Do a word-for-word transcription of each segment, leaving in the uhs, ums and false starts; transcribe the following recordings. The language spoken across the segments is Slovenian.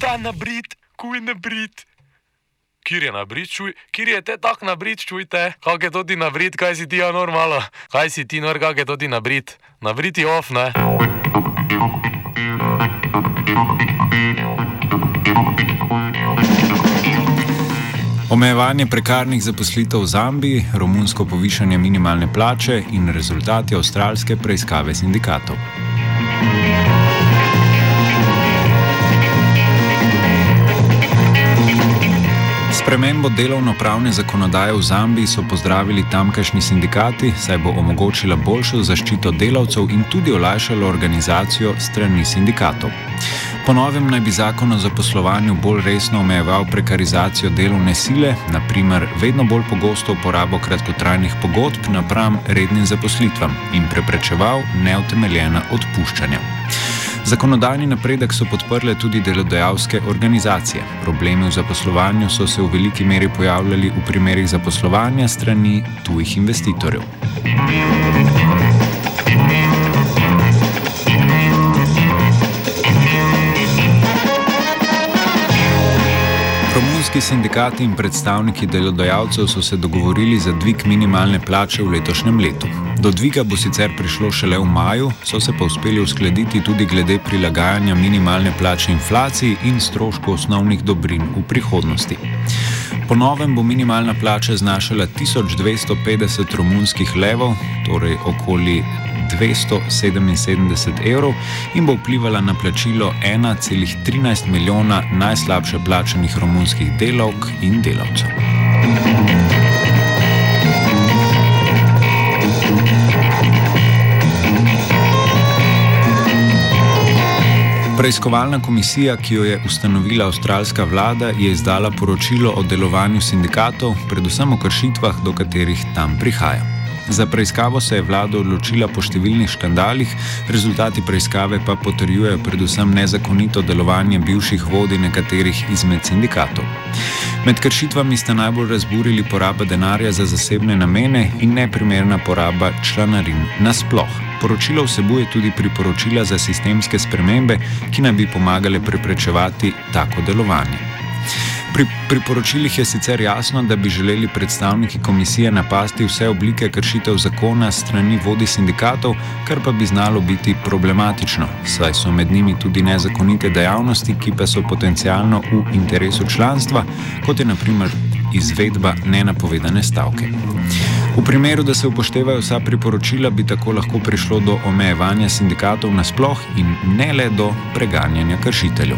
ta nabrit, kuj nabrit. Kjer je nabrit, čuj, kjer je te tak nabrit, čujte, kak je to ti nabrit, kaj si ti ja normalo, kaj si ti nor, kak je to ti nabrit, nabrit je off, ne? Omejevanje prekarnih zaposlitev v Zambiji, romunsko povišanje minimalne plače in rezultati avstralske preiskave sindikatov. Spremembo delovnopravne zakonodaje v Zambiji so pozdravili tamkajšnji sindikati, saj bo omogočila boljšo zaščito delavcev in tudi olajšalo organizacijo strani sindikatov. Po novem naj bi zakon o zaposlovanju bolj resno omejeval prekarizacijo delovne sile, na primer vedno bolj pogosto uporabo kratkotrajnih pogodb napram rednim zaposlitvam in preprečeval neutemeljena odpuščanja. Zakonodajni napredek so podprle tudi delodajalske organizacije. Problemi v zaposlovanju so se v veliki meri pojavljali v primerih zaposlovanja strani tujih investitorjev. Romunski sindikati in predstavniki delodajalcev so se dogovorili za dvig minimalne plače v letošnjem letu. Do dviga bo sicer prišlo šele v maju, so se pa uspeli uskladiti tudi glede prilagajanja minimalne plače inflaciji in strošku osnovnih dobrin v prihodnosti. Po novem bo minimalna plača znašala tisoč dvesto petdeset romunskih levov, torej okoli dvesto sedeminsedemdeset evrov, in bo vplivala na plačilo ena cela trinajst milijona najslabše plačanih romunskih delavk in delavcev. Preiskovalna komisija, ki jo je ustanovila avstralska vlada, je izdala poročilo o delovanju sindikatov, predvsem o kršitvah, do katerih tam prihaja. Za preiskavo se je vlada odločila po številnih škandalih, rezultati preiskave pa potrjujejo predvsem nezakonito delovanje bivših vodij nekaterih izmed sindikatov. Med kršitvami sta najbolj razburili poraba denarja za zasebne namene in neprimerna poraba članarin nasploh. Poročilo vsebuje tudi priporočila za sistemske spremembe, ki naj bi pomagale preprečevati tako delovanje. Pri priporočilih je sicer jasno, da bi želeli predstavniki komisije napasti vse oblike kršitev zakona strani vodij sindikatov, kar pa bi znalo biti problematično, saj so med njimi tudi nezakonite dejavnosti, ki pa so potencialno v interesu članstva, kot je na primer izvedba nenapovedane stavke. V primeru, da se upoštevajo vsa priporočila, bi tako lahko prišlo do omejevanja sindikatov nasploh in ne le do preganjanja kršiteljev.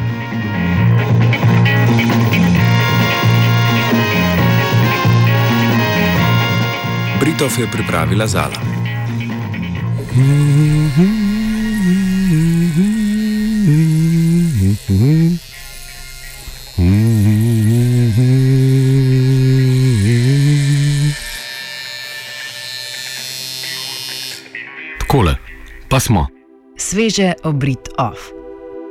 Britov je pripravila Zala. Takole, pa smo. Sveže obrit off.